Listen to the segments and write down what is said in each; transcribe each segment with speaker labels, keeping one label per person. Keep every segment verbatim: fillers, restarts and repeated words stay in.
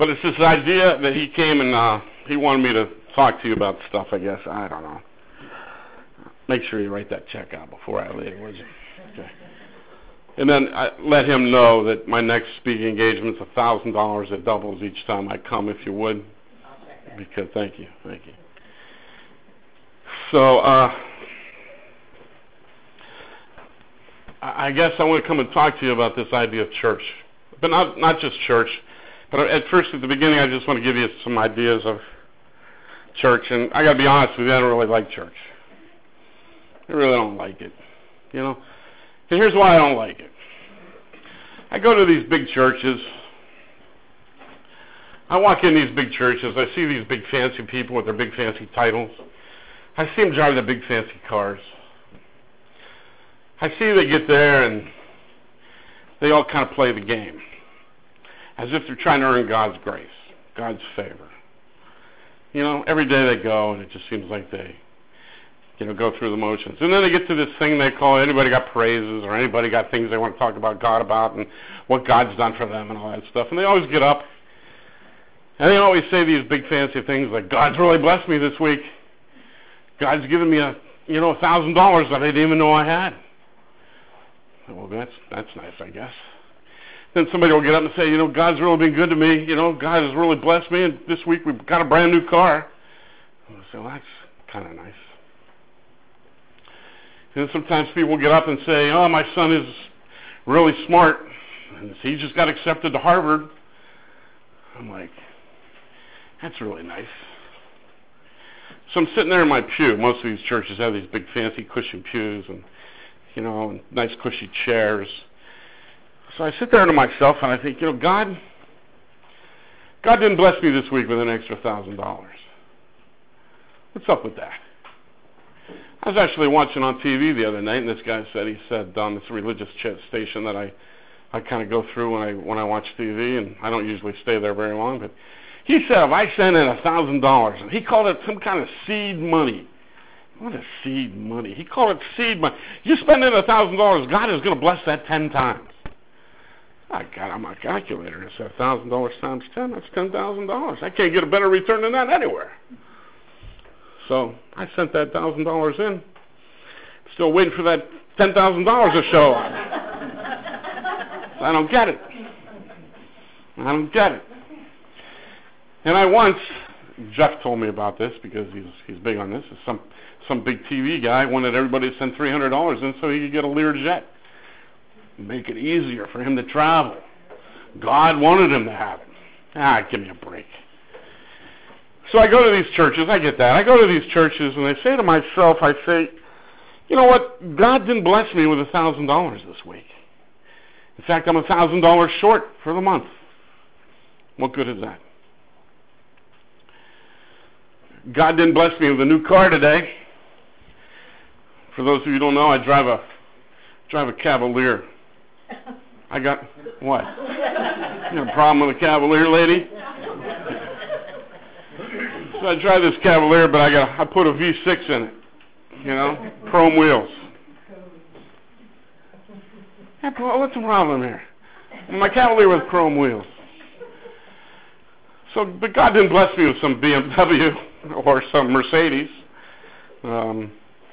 Speaker 1: But it's this idea that he came and uh, he wanted me to talk to you about stuff, I guess. I don't know. Make sure you write that check out before I leave, would you? Okay. And then I let him know that my next speaking engagement's a thousand dollars. It doubles each time I come, if you would. Because thank you, thank you. So uh, I guess I want to come and talk to you about this idea of church, but not not just church. But at first, at the beginning, I just want to give you some ideas of church. And I got to be honest with you, I don't really like church. I really don't like it, you know. And here's why I don't like it. I go to these big churches. I walk in these big churches. I see these big fancy people with their big fancy titles. I see them drive their big fancy cars. I see they get there and they all kind of play the game as if they're trying to earn God's grace, God's favor. You know, every day they go and it just seems like they, you know, go through the motions. And then they get to this thing they call, anybody got praises or anybody got things they want to talk about God about and what God's done for them and all that stuff. And they always get up and they always say these big fancy things like, God's really blessed me this week. God's given me a, you know, a thousand dollars that I didn't even know I had. Well, that's that's nice, I guess. Then somebody will get up and say, you know, God's really been good to me. You know, God has really blessed me, and this week we've got a brand new car. So that's kind of nice. And then sometimes people get up and say, oh, my son is really smart, and he just got accepted to Harvard. I'm like, that's really nice. So I'm sitting there in my pew. Most of these churches have these big fancy cushion pews and, you know, and nice cushy chairs. So I sit there to myself and I think, you know, God, God didn't bless me this week with an extra thousand dollars. What's up with that? I was actually watching on T V the other night, and this guy said, he said, on this religious ch- station that I, I kind of go through when I when I watch T V, and I don't usually stay there very long, but he said, if I send in a thousand dollars, and he called it some kind of seed money. What is seed money? He called it seed money. You spend in a thousand dollars, God is going to bless that ten times. I got on my calculator and it said a thousand dollars times ten. That's ten thousand dollars. I can't get a better return than that anywhere. So I sent that thousand dollars in. Still waiting for that ten thousand dollars to show up. I don't get it. I don't get it. And I once, Jeff told me about this because he's he's big on this. Some some big T V guy wanted everybody to send three hundred dollars in so he could get a Learjet. Make it easier for him to travel. God wanted him to have it. Ah, give me a break. So I go to these churches. I get that. I go to these churches and I say to myself, I say, you know what? God didn't bless me with a thousand dollars this week. In fact, I'm a thousand dollars short for the month. What good is that? God didn't bless me with a new car today. For those of you who don't know, I drive a drive a Cavalier. I got what? You have a problem with a Cavalier, lady? So I drive this Cavalier, but I got I put a V six in it. You know, chrome wheels. What's the problem here? My Cavalier with chrome wheels. So, but God didn't bless me with some B M W or some Mercedes. Um,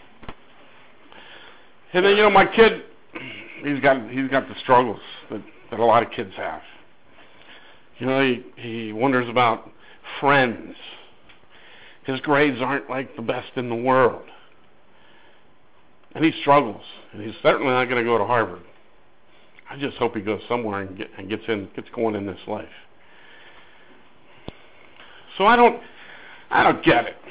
Speaker 1: and then, you know, my kid, he's got he's got the struggles that, that a lot of kids have. You know, he, he wonders about friends. His grades aren't like the best in the world. And he struggles. And he's certainly not going to go to Harvard. I just hope he goes somewhere and, get, and gets in, gets going in this life. So I don't, I don't get it.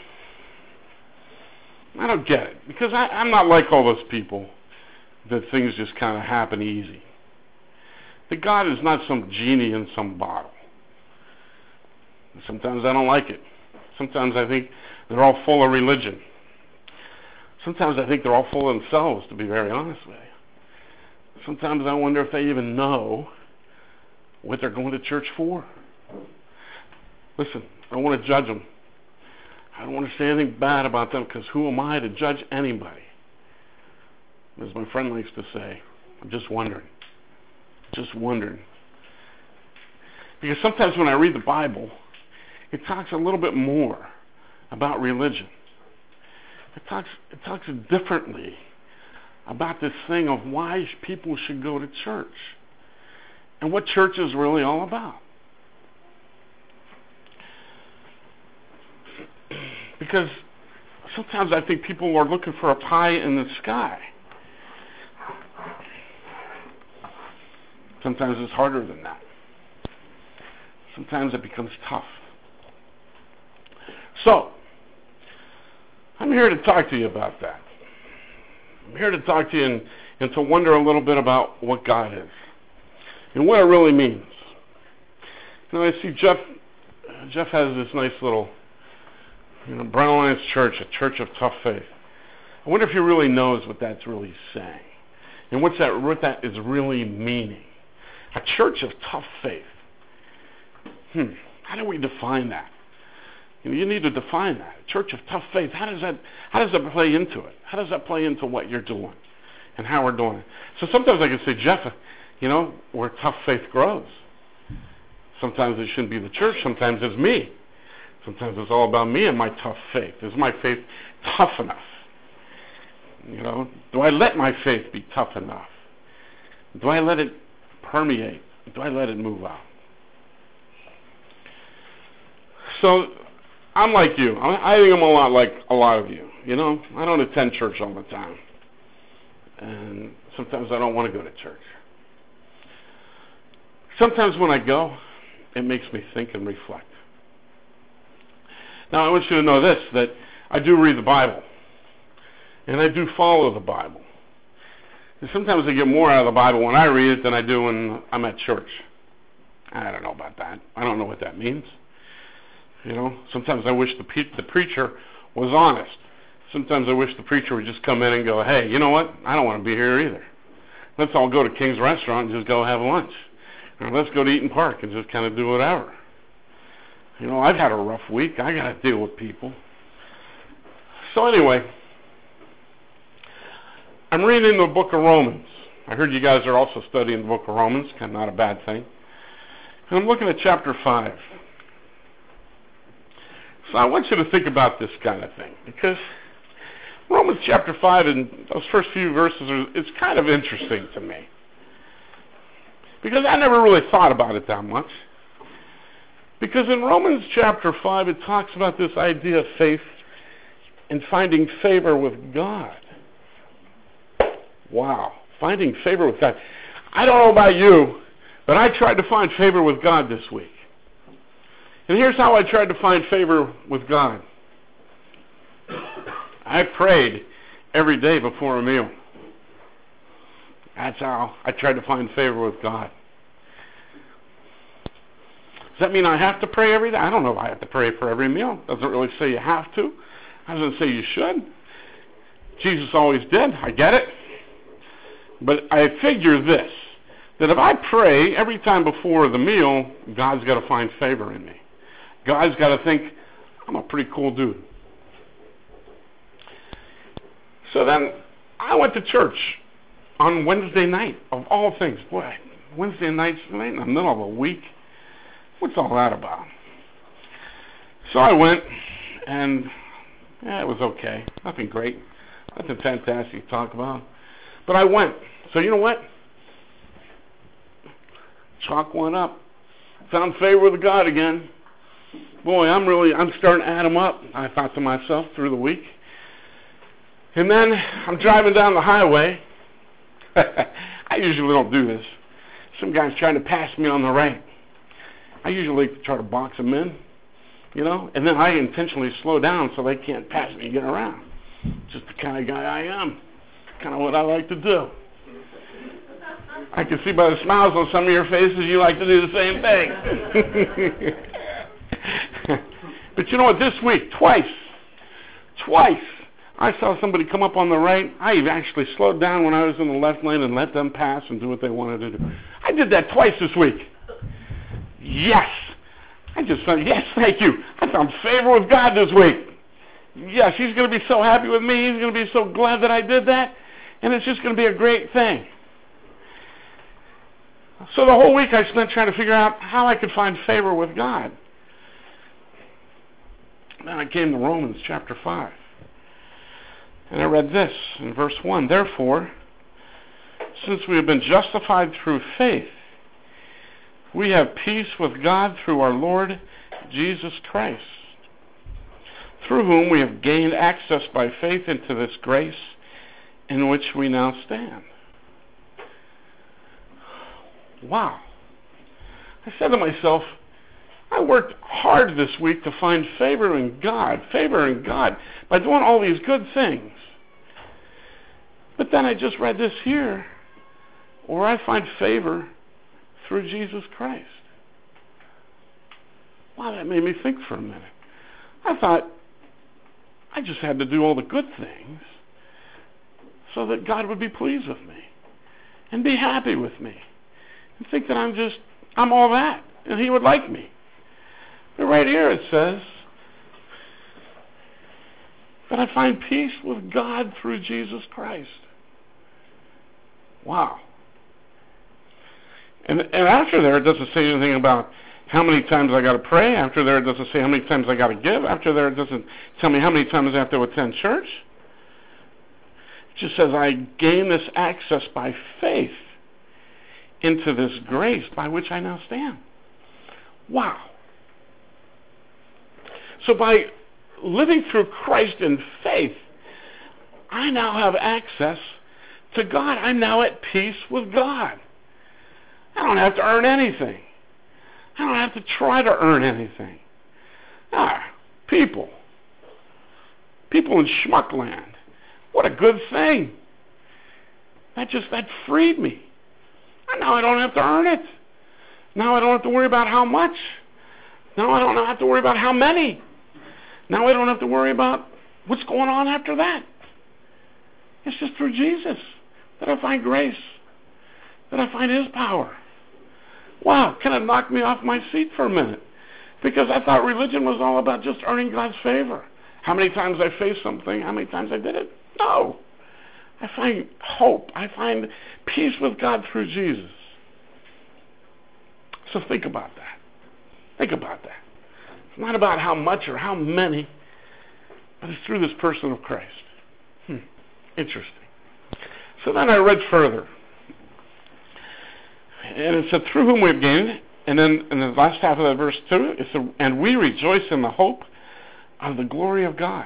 Speaker 1: I don't get it because I, I'm not like all those people that things just kind of happen easy. That God is not some genie in some bottle. Sometimes I don't like it. Sometimes I think they're all full of religion. Sometimes I think they're all full of themselves, to be very honest with you. Sometimes I wonder if they even know what they're going to church for. Listen, I don't want to judge them. I don't want to say anything bad about them because who am I to judge anybody? As my friend likes to say, I'm just wondering. Just wondering. Because sometimes when I read the Bible, it talks a little bit more about religion. It talks, it talks differently about this thing of why people should go to church and what church is really all about. Because sometimes I think people are looking for a pie in the sky. Sometimes it's harder than that. Sometimes it becomes tough. So, I'm here to talk to you about that. I'm here to talk to you and, and to wonder a little bit about what God is and what it really means. You know, I see Jeff. Jeff has this nice little, you know, Brown Alliance Church, a church of tough faith. I wonder if he really knows what that's really saying and what's that, what that is really meaning. A church of tough faith. Hmm. How do we define that? You know, you need to define that. A church of tough faith. How does that? How does that play into it? How does that play into what you're doing and how we're doing it? So sometimes I can say, Jeff, you know, where tough faith grows. Sometimes it shouldn't be the church. Sometimes it's me. Sometimes it's all about me and my tough faith. Is my faith tough enough? You know, do I let my faith be tough enough? Do I let it permeate? Do I let it move out? So I'm like you. I think I'm a lot like a lot of you. You know, I don't attend church all the time. And sometimes I don't want to go to church. Sometimes when I go, it makes me think and reflect. Now, I want you to know this, that I do read the Bible. And I do follow the Bible. And sometimes I get more out of the Bible when I read it than I do when I'm at church. I don't know about that. I don't know what that means. You know, sometimes I wish the, pe- the preacher was honest. Sometimes I wish the preacher would just come in and go, hey, you know what? I don't want to be here either. Let's all go to King's Restaurant and just go have lunch. Or let's go to Eaton Park and just kind of do whatever. You know, I've had a rough week. I got to deal with people. So anyway, I'm reading the book of Romans. I heard you guys are also studying the book of Romans. Kind of not a bad thing. And I'm looking at chapter five. So I want you to think about this kind of thing, because Romans chapter five and those first few verses, are, it's kind of interesting to me. Because I never really thought about it that much. Because in Romans chapter five, it talks about this idea of faith and finding favor with God. Wow, finding favor with God. I don't know about you, but I tried to find favor with God this week. And here's how I tried to find favor with God. I prayed every day before a meal. That's how I tried to find favor with God. Does that mean I have to pray every day? I don't know if I have to pray for every meal. It doesn't really say you have to. It doesn't say you should. Jesus always did. I get it. But I figure this, that if I pray every time before the meal, God's got to find favor in me. God's got to think, I'm a pretty cool dude. So then I went to church on Wednesday night, of all things. Boy, Wednesday nights in the middle of a week. What's all that about? So I went, and yeah, it was okay. Nothing great. Nothing fantastic to talk about. But I went. So you know what? Chalk one up. Found favor with God again. Boy, I'm really, I'm starting to add them up, I thought to myself, through the week. And then I'm driving down the highway. I usually don't do this. Some guy's trying to pass me on the right. I usually try to box them in, you know, and then I intentionally slow down so they can't pass me and get around. Just the kind of guy I am. Kind of what I like to do. I can see by the smiles on some of your faces you like to do the same thing. But you know what, this week, twice, twice, I saw somebody come up on the right. I actually slowed down when I was in the left lane and let them pass and do what they wanted to do. I did that twice this week. Yes. I just said, yes, thank you. I found favor with God this week. Yes, he's going to be so happy with me. He's going to be so glad that I did that. And it's just going to be a great thing. So the whole week I spent trying to figure out how I could find favor with God. Then I came to Romans chapter five. And I read this in verse one. Therefore, since we have been justified through faith, we have peace with God through our Lord Jesus Christ, through whom we have gained access by faith into this grace in which we now stand. Wow. I said to myself, I worked hard this week to find favor in God, favor in God, by doing all these good things. But then I just read this here, where I find favor through Jesus Christ. Wow, that made me think for a minute. I thought I just had to do all the good things so that God would be pleased with me and be happy with me and think that I'm just, I'm all that and he would like me. But right here it says that I find peace with God through Jesus Christ. Wow. And, and after there, it doesn't say anything about how many times I got to pray. After there, it doesn't say how many times I got to give. After there, it doesn't tell me how many times I have to attend church. It just says I gain this access by faith into this grace by which I now stand. Wow. So by living through Christ in faith, I now have access to God. I'm now at peace with God. I don't have to earn anything. I don't have to try to earn anything. Ah, people. People in Schmuckland. What a good thing. That just, that freed me. And now I don't have to earn it. Now I don't have to worry about how much. Now I don't have to worry about how many. Now I don't have to worry about what's going on after that. It's just through Jesus that I find grace, that I find his power. Wow, kind of knocked me off my seat for a minute, because I thought religion was all about just earning God's favor. How many times I faced something, how many times I did it? No. I find hope. I find peace with God through Jesus. So think about that. Think about that. It's not about how much or how many, but it's through this person of Christ. Hmm. Interesting. So then I read further. And it said, through whom we've gained, and then in the last half of that verse two, it said, and we rejoice in the hope of the glory of God.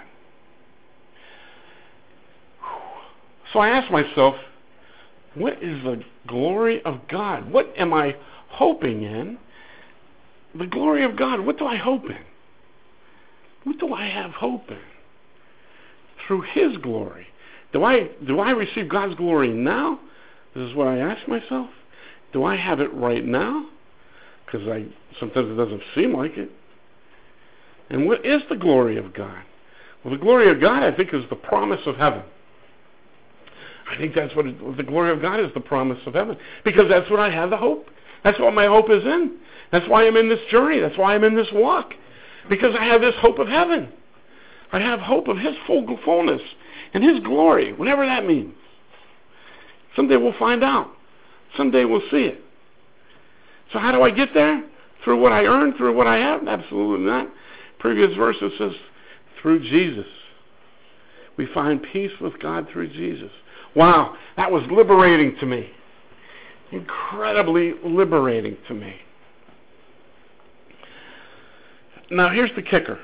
Speaker 1: So I asked myself, what is the glory of God? What am I hoping in? The glory of God, what do I hope in? What do I have hope in? Through his glory. Do I, do I receive God's glory now? This is what I ask myself. Do I have it right now? Because I sometimes it doesn't seem like it. And what is the glory of God? Well, the glory of God, I think, is the promise of heaven. I think that's what it, the glory of God is, the promise of heaven. Because that's what I have the hope. That's what my hope is in. That's why I'm in this journey. That's why I'm in this walk. Because I have this hope of heaven. I have hope of his full fullness and his glory, whatever that means. Someday we'll find out. Someday we'll see it. So how do I get there? Through what I earn, through what I have? Absolutely not. Previous verse it says, through Jesus. We find peace with God through Jesus. Wow, that was liberating to me. Incredibly liberating to me. Now here's the kicker.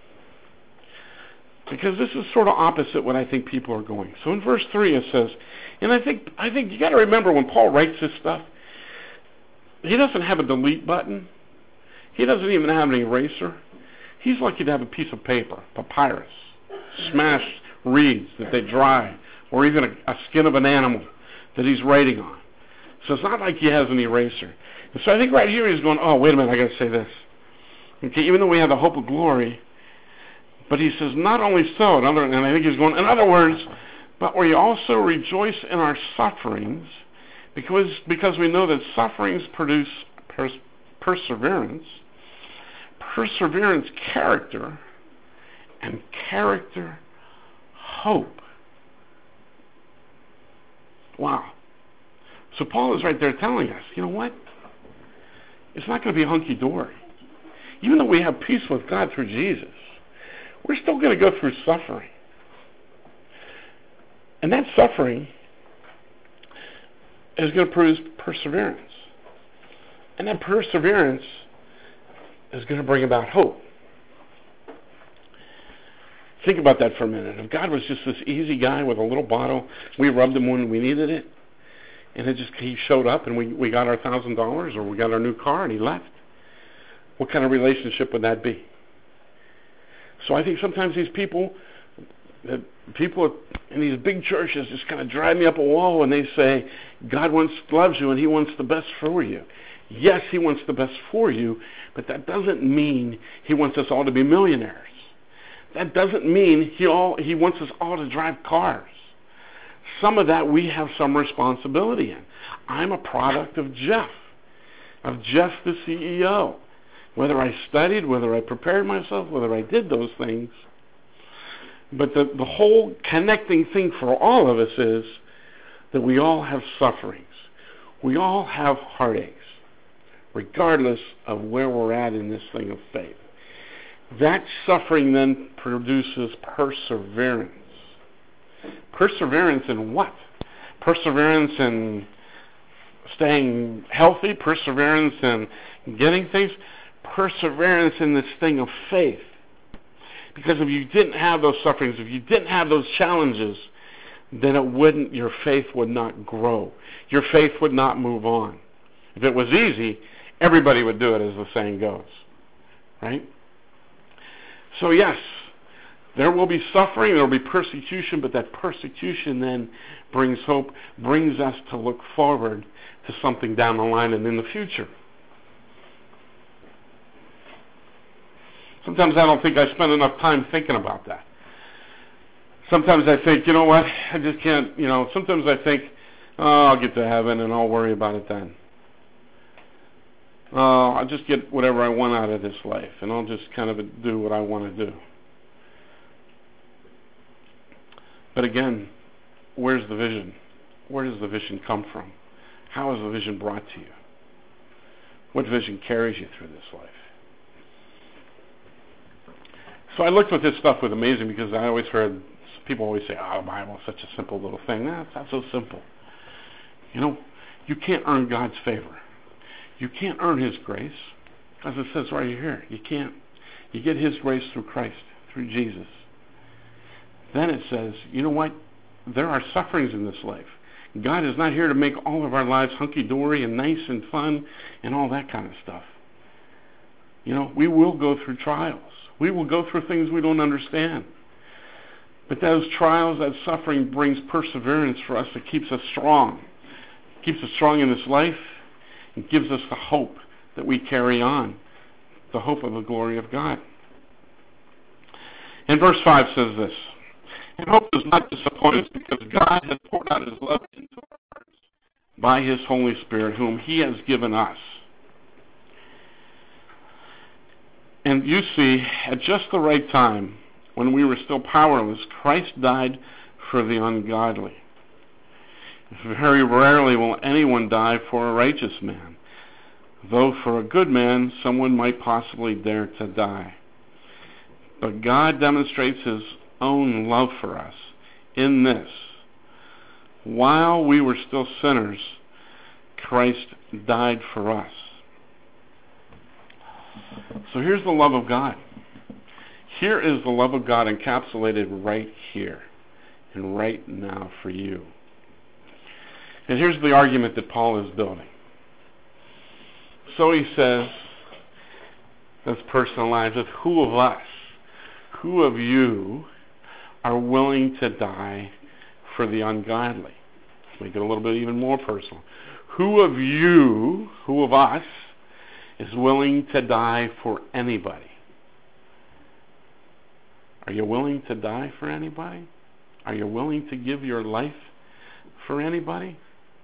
Speaker 1: Because this is sort of opposite what I think people are going. So in verse three it says, and I think I think you got to remember when Paul writes this stuff, he doesn't have a delete button. He doesn't even have an eraser. He's lucky to have a piece of paper, papyrus, smashed reeds that they dry, or even a, a skin of an animal that he's writing on. So it's not like he has an eraser. And so I think right here he's going, oh, wait a minute, I got to say this. Okay, even though we have the hope of glory, but he says, not only so, in other, and I think he's going, in other words, but we also rejoice in our sufferings, because because we know that sufferings produce pers- perseverance, perseverance character, and character hope. Wow. So Paul is right there telling us, you know what? it's not going to be hunky-dory. Even though we have peace with God through Jesus, we're still going to go through suffering. And that suffering is going to produce perseverance. And that perseverance is going to bring about hope. Think about that for a minute. If God was just this easy guy with a little bottle, we rubbed him when we needed it, and it just he showed up and we, we got our thousand dollars or we got our new car and he left, what kind of relationship would that be? So I think sometimes these people, that people in these big churches just kind of drive me up a wall when they say, God wants, loves you and he wants the best for you. Yes, he wants the best for you, but that doesn't mean he wants us all to be millionaires. That doesn't mean he all he wants us all to drive cars. Some of that we have some responsibility in. I'm a product of Jeff, of Jeff the C E O. Whether I studied, whether I prepared myself, whether I did those things. But the, the whole connecting thing for all of us is that we all have sufferings. We all have heartaches, regardless of where we're at in this thing of faith. That suffering then produces perseverance. Perseverance in what? Perseverance in staying healthy, perseverance in getting things, perseverance in this thing of faith. Because if you didn't have those sufferings, if you didn't have those challenges, then it wouldn't, your faith would not grow. Your faith would not move on. If it was easy, everybody would do it, as the saying goes. Right? So yes, there will be suffering, there will be persecution, but that persecution then brings hope, brings us to look forward to something down the line and in the future. Sometimes I don't think I spend enough time thinking about that. Sometimes I think, you know what, I just can't, you know, sometimes I think, oh, I'll get to heaven and I'll worry about it then. Uh, I'll just get whatever I want out of this life, and I'll just kind of do what I want to do. But again, where's the vision? Where does the vision come from? How is the vision brought to you? What vision carries you through this life? So I looked at this stuff with amazing because I always heard people always say, oh, the Bible is such a simple little thing. No, it's not so simple. You know, you can't earn God's favor. You can't earn his grace, as it says right here. You can't. You get his grace through Christ, through Jesus. Then it says, you know what? There are sufferings in this life. God is not here to make all of our lives hunky-dory and nice and fun and all that kind of stuff. You know, we will go through trials. We will go through things we don't understand. But those trials, that suffering brings perseverance for us that keeps us strong. Keeps us strong in this life. It gives us the hope that we carry on, the hope of the glory of God. And verse five says this, and hope does not disappoint us because God has poured out his love into our hearts by his Holy Spirit, whom he has given us. And you see, at just the right time, when we were still powerless, Christ died for the ungodly. Very rarely will anyone die for a righteous man, though for a good man someone might possibly dare to die. But God demonstrates his own love for us in this. While we were still sinners, Christ died for us. So here's the love of God. Here is the love of God encapsulated right here and right now for you. And here's the argument that Paul is building. So he says, let's personalize it. Who of us, who of you are willing to die for the ungodly? Make it a little bit even more personal. Who of you, who of us, is willing to die for anybody? Are you willing to die for anybody? Are you willing to give your life for anybody?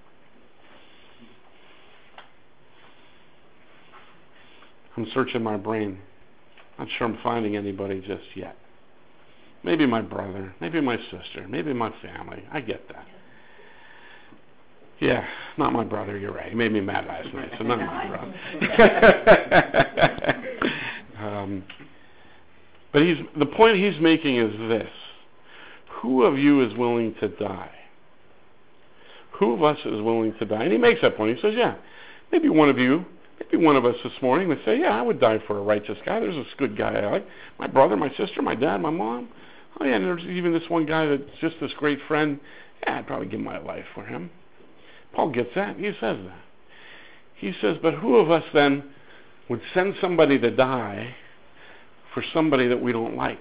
Speaker 1: I'm searching my brain. Not sure I'm finding anybody just yet. Maybe my brother, maybe my sister, maybe my family. I get that. Yeah, not my brother, you're right. He made me mad last night, so not my brother. um, but he's, the point he's making is this. Who of you is willing to die? Who of us is willing to die? And he makes that point. He says, yeah, maybe one of you, maybe one of us this morning would say, yeah, I would die for a righteous guy. There's this good guy I like. My brother, my sister, my dad, my mom. Oh, yeah, and there's even this one guy that's just this great friend. Yeah, I'd probably give my life for him. Paul gets that. He says that. He says, but who of us then would send somebody to die for somebody that we don't like?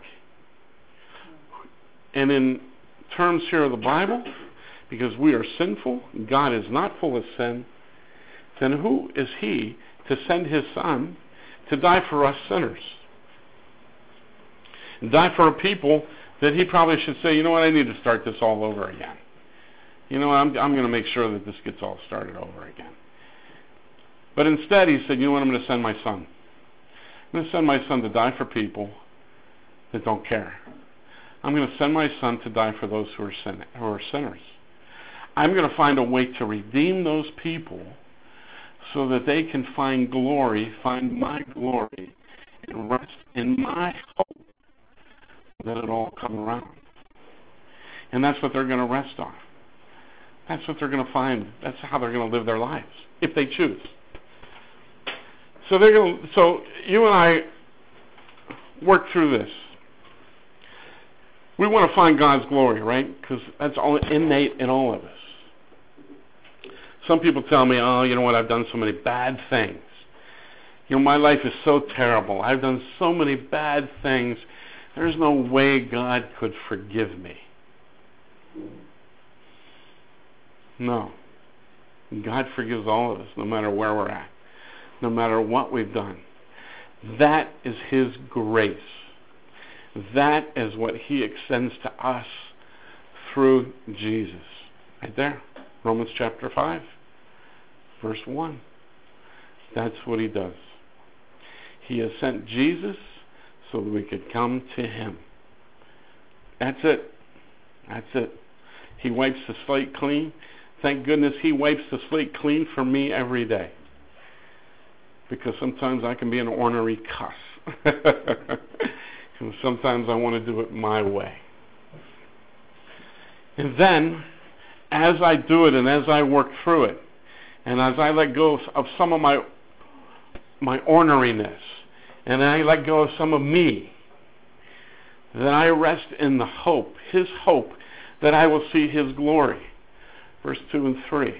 Speaker 1: And in terms here of the Bible, because we are sinful, God is not full of sin, then who is he to send his son to die for us sinners? And die for a people that he probably should say, you know what, I need to start this all over again. You know what, I'm, I'm going to make sure that this gets all started over again. But instead he said, you know what, I'm going to send my son. I'm going to send my son to die for people that don't care. I'm going to send my son to die for those who are, sin- who are sinners. I'm going to find a way to redeem those people so that they can find glory, find my glory, and rest in my hope that it'll all come around. And that's what they're going to rest on. That's what they're going to find. That's how they're going to live their lives, if they choose. So they're going to, so you and I work through this. We want to find God's glory, right? Because that's all innate in all of us. Some people tell me, oh, you know what, I've done so many bad things. You know, my life is so terrible. I've done so many bad things. There's no way God could forgive me. No. God forgives all of us, no matter where we're at, no matter what we've done. That is his grace. That is what he extends to us through Jesus. Right there. Romans chapter five, verse one. That's what he does. He has sent Jesus so that we could come to him. That's it. That's it. He wipes the slate clean. Thank goodness he wipes the slate clean for me every day. Because sometimes I can be an ornery cuss. And sometimes I want to do it my way. And then, as I do it and as I work through it, and as I let go of some of my my orneriness, and I let go of some of me, then I rest in the hope, his hope, that I will see his glory. Verse two and three.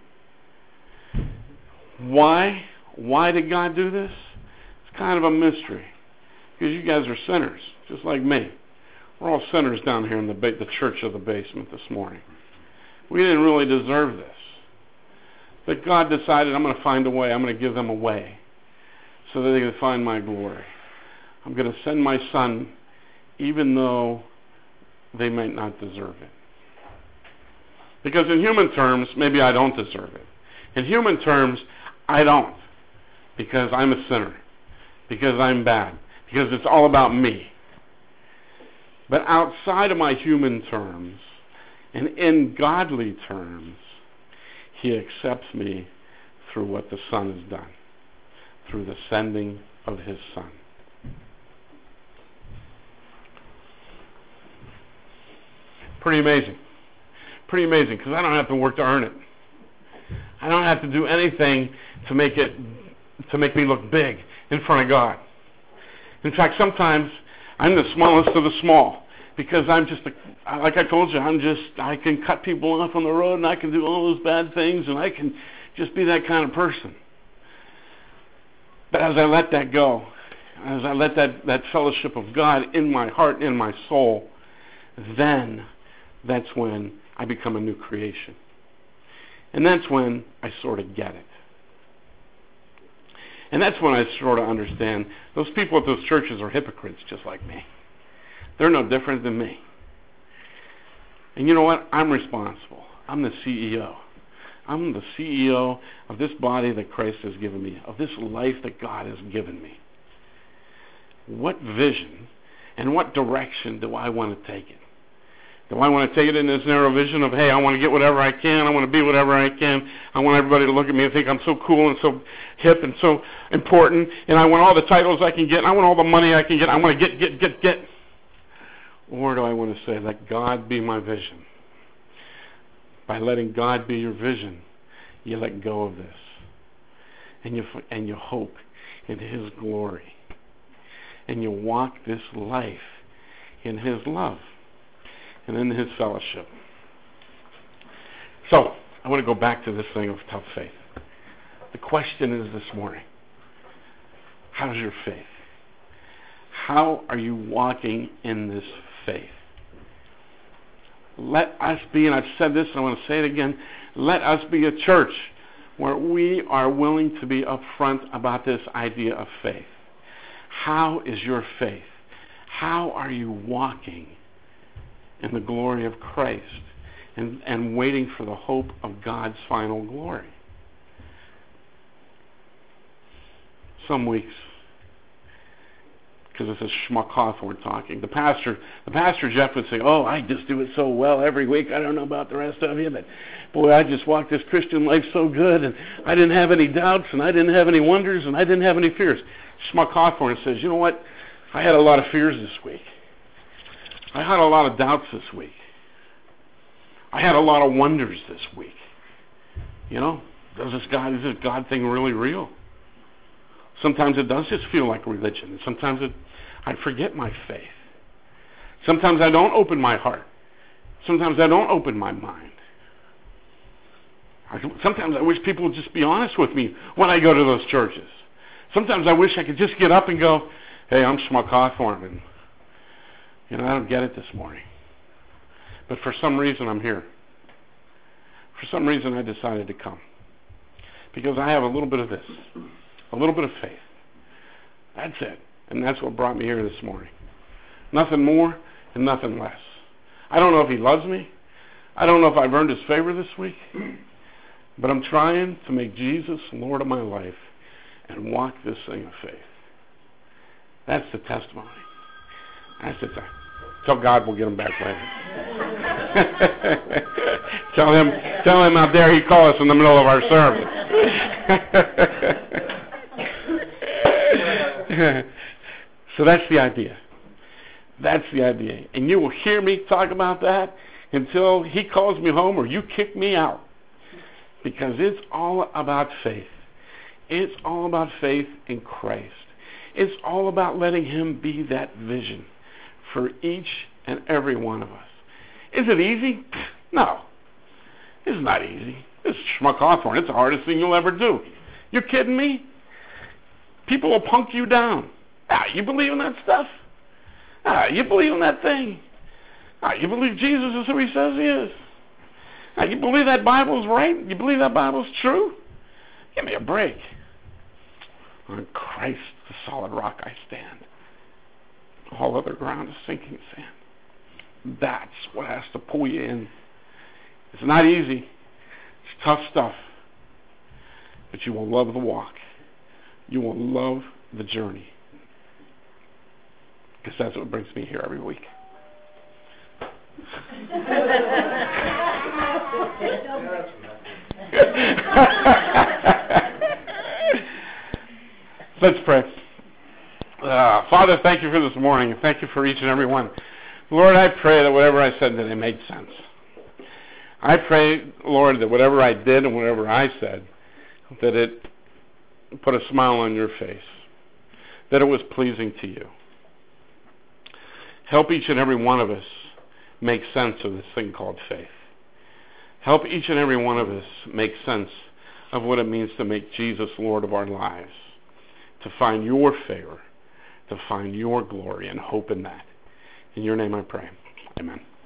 Speaker 1: Why? Why did God do this? It's kind of a mystery. Because you guys are sinners, just like me. We're all sinners down here in the, ba- the church of the basement this morning. We didn't really deserve this. But God decided, I'm going to find a way. I'm going to give them a way so that they can find my glory. I'm going to send my son even though they might not deserve it. Because in human terms, maybe I don't deserve it. In human terms, I don't. Because I'm a sinner. Because I'm bad. Because it's all about me. But outside of my human terms, and in godly terms, he accepts me through what the Son has done, through the sending of his Son. Pretty amazing. Pretty amazing, because I don't have to work to earn it. I don't have to do anything to make it, to make me look big in front of God. In fact, sometimes I'm the smallest of the small because I'm just, a, like I told you, I'm just, I can cut people off on the road and I can do all those bad things and I can just be that kind of person. But as I let that go, as I let that, that fellowship of God in my heart, in my soul, then that's when I become a new creation. And that's when I sort of get it. And that's when I sort of understand those people at those churches are hypocrites just like me. They're no different than me. And you know what? I'm responsible. I'm the C E O. I'm the C E O of this body that Christ has given me, of this life that God has given me. What vision and what direction do I want to take it? Do I want to take it in this narrow vision of, hey, I want to get whatever I can, I want to be whatever I can, I want everybody to look at me and think I'm so cool and so hip and so important, and I want all the titles I can get, and I want all the money I can get, I want to get, get, get, get. Or do I want to say, let God be my vision? By letting God be your vision, you let go of this. And you, and you hope in His glory. And you walk this life in His love and in His fellowship. So, I want to go back to this thing of tough faith. The question is this morning, how's your faith? How are you walking in this faith? Let us be, and I've said this, and I want to say it again, let us be a church where we are willing to be upfront about this idea of faith. How is your faith? How are you walking in the glory of Christ and, and waiting for the hope of God's final glory? Some weeks, because it's a schmuck Hawthorne talking, the pastor, the pastor Jeff would say, oh, I just do it so well every week. I don't know about the rest of you, but boy, I just walked this Christian life so good, and I didn't have any doubts, and I didn't have any wonders, and I didn't have any fears. Schmuck Hawthorne says, you know what? I had a lot of fears this week. I had a lot of doubts this week. I had a lot of wonders this week. You know, does this God, is this God thing really real? Sometimes it does just feel like religion. And sometimes it, I forget my faith. Sometimes I don't open my heart. Sometimes I don't open my mind. I, sometimes I wish people would just be honest with me when I go to those churches. Sometimes I wish I could just get up and go, hey, I'm Schmuck Hawthorne, and you know, I don't get it this morning. But for some reason I'm here. For some reason I decided to come. Because I have a little bit of this. A little bit of faith. That's it. And that's what brought me here this morning. Nothing more and nothing less. I don't know if He loves me. I don't know if I've earned His favor this week. But I'm trying to make Jesus Lord of my life and walk this thing of faith. That's the testimony. That's the time. Tell God we'll get him back later. tell him, tell him how dare he call us in the middle of our service. So that's the idea. That's the idea. And you will hear me talk about that until He calls me home or you kick me out. Because it's all about faith. It's all about faith in Christ. It's all about letting Him be that vision for each and every one of us. Is it easy? No. It's not easy. It's Schmuck Hawthorne. It's the hardest thing you'll ever do. You're kidding me? People will punk you down. Ah, you believe in that stuff? Ah, you believe in that thing? Ah, you believe Jesus is who He says He is? Ah, you believe that Bible's right? You believe that Bible's true? Give me a break. On Christ, the solid rock I stand. All other ground is sinking sand. That's what has to pull you in. It's not easy. It's tough stuff. But you will love the walk. You will love the journey. Because that's what brings me here every week. Let's pray. Uh, Father, thank You for this morning, and thank You for each and every one. Lord, I pray that whatever I said today made sense. I pray, Lord, that whatever I did and whatever I said, that it put a smile on Your face, that it was pleasing to You. Help each and every one of us make sense of this thing called faith. Help each and every one of us make sense of what it means to make Jesus Lord of our lives, to find Your favor, to find Your glory and hope in that. In Your name I pray. Amen.